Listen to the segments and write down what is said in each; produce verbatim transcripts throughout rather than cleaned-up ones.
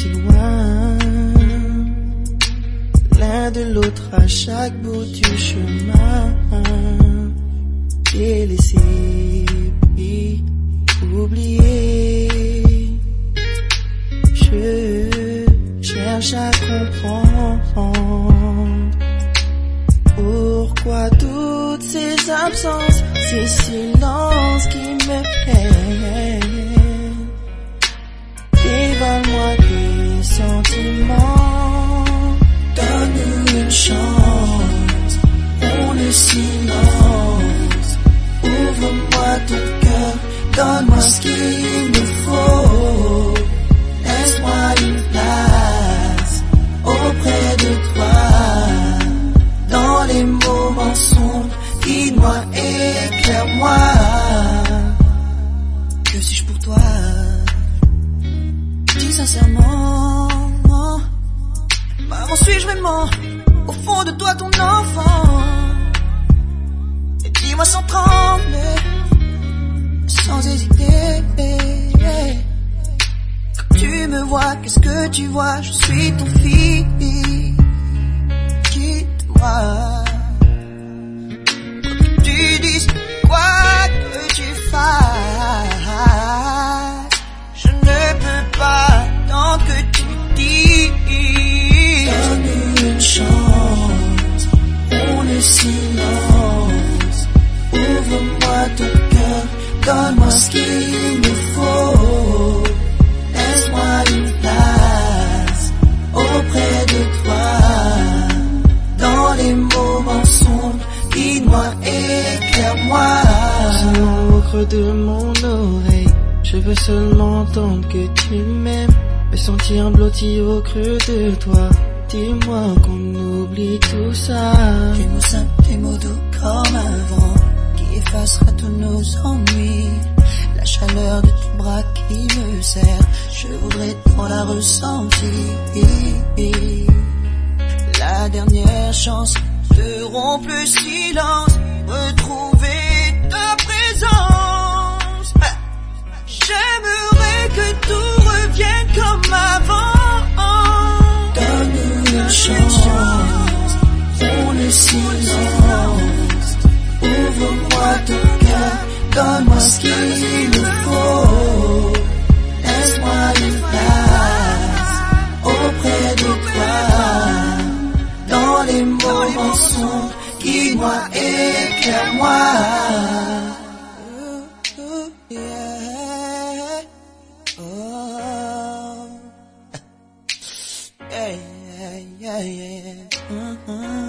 si loin, l'un de l'autre à chaque bout du chemin. T'es laissé puis oublié. Je cherche à comprendre pourquoi toutes ces absences, ces silences qui me prennent. Dévale-moi tes sentiments, donne-nous une chance pour le silence. Ouvre-moi ton cœur, donne-moi ce qu'il me faut. Laisse-moi une place auprès de toi. Dans les moments sombres, guide-moi, éclaire-moi. Que suis-je pour toi? Dis sincèrement, maman, suis-je vraiment au fond de toi ton enfant? Et dis-moi sans trembler, sans hésiter. Quand tu me vois, qu'est-ce que tu vois? Je suis ton fils. Quitte-moi. Quoi que tu dises, quoi que tu fasses, je ne peux pas tant que tu dis. Donne-nous une chance pour le silence. Ouvre-moi ton cœur, donne-moi ce qu'il me faut. Laisse-moi une place auprès de toi. Dans les moments sombres, guide-moi, éclaire-moi. Seulement au creux de mon oreille, je veux seulement entendre que tu m'aimes. Me sentir blotti au creux de toi. Dis-moi qu'on oublie tout ça. Des mots simples, des mots doux comme un vent qui effacera tous nos ennuis. La chaleur de tes bras qui me serre, je voudrais tant la ressentir. La dernière chance de rompre le silence, retrouver ta présence. J'aimerais que tout revienne comme avant. Donne-nous une chance pour le silence. Ouvre-moi ton cœur, donne-moi ce qu'il me faut. Laisse-moi une place auprès de toi. Dans les moments sombres, guide-moi, éclaire-moi. Yeah, yeah, yeah. Mm-hmm.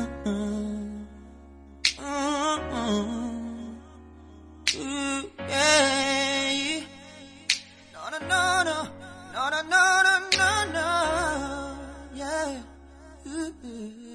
Mm-hmm. Ooh, yeah. No, no, no, no, no, no, no, no, no, no. Yeah. Ooh, ooh.